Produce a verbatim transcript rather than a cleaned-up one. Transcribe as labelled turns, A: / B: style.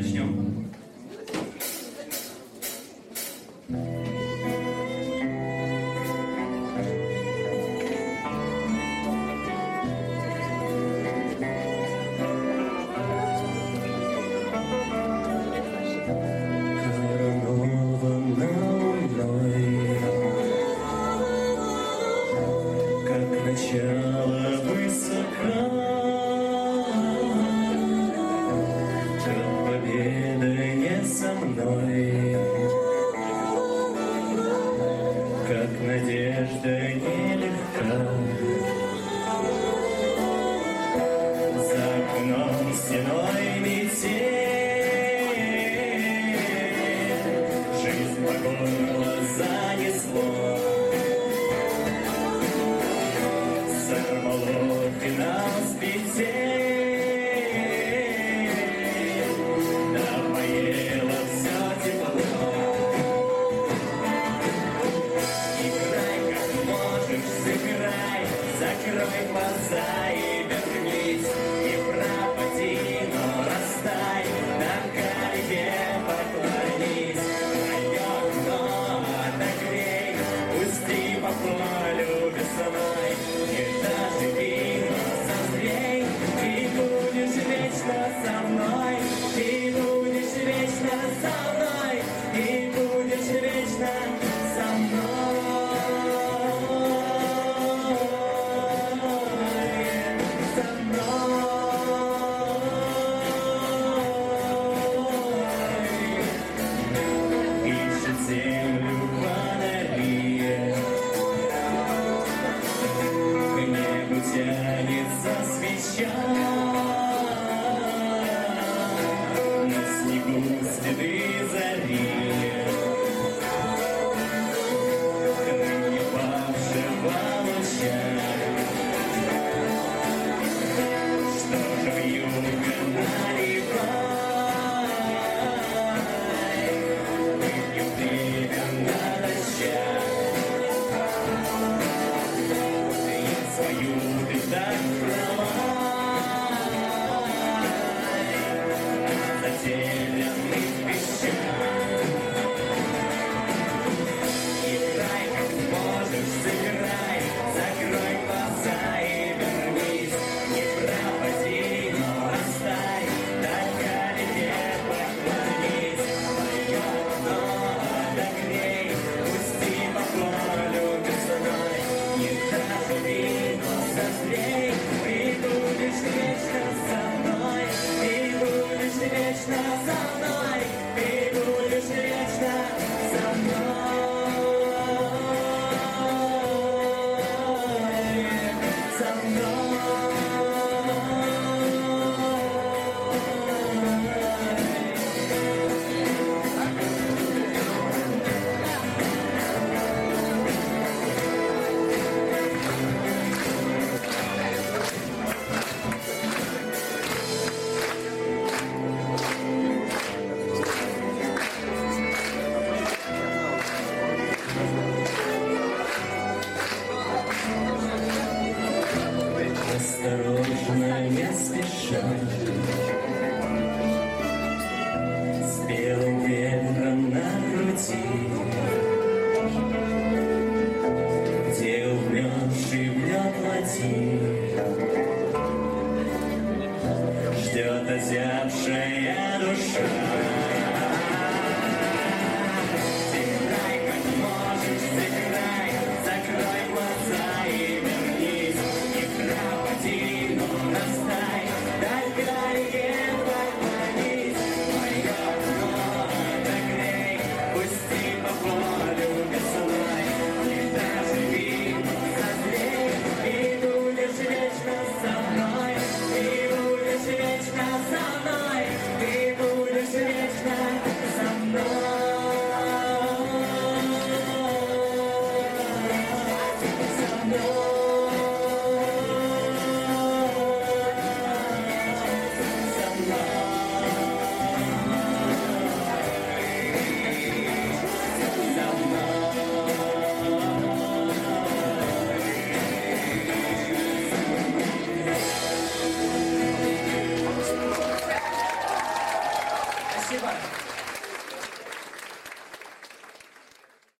A: начнем.
B: Начало высока, как победа не со мной, как надежда нелегка. За окном стеной метель, жизнь по горло занесло. Сорвало финал с петель, да поело все тепло. Играй, как можешь, сыграй, закрой глаза и вернись. Не пропади, но растай, на карте поклонись. Мое окно отогрей, пусти по полю весной. Живи, но созрей, ты будешь вечно со мной, ты будешь вечно со мной, ты будешь вечно со мной, со мной. Ищет землю фонари, тянется свеча, на снегу следы зари, ныне павшего луча. Что же вьюга наливай, выпьем время на дощах. Свою ты так права, затерянных вещах. Играй, как можешь, сыграй, закрой глаза и вернись. Не пропади, но растай, дай карете поклонись. Мое окно отогрей, пусти по полю весной. Не доживи, но созрей, ты будешь вечно со мной, ты будешь вечно со мной, ты будешь вечно со мной, со мной. Осторожно, не спеша, с белым ветром на груди, где умерший в лед ладьи ждет озябшая душа.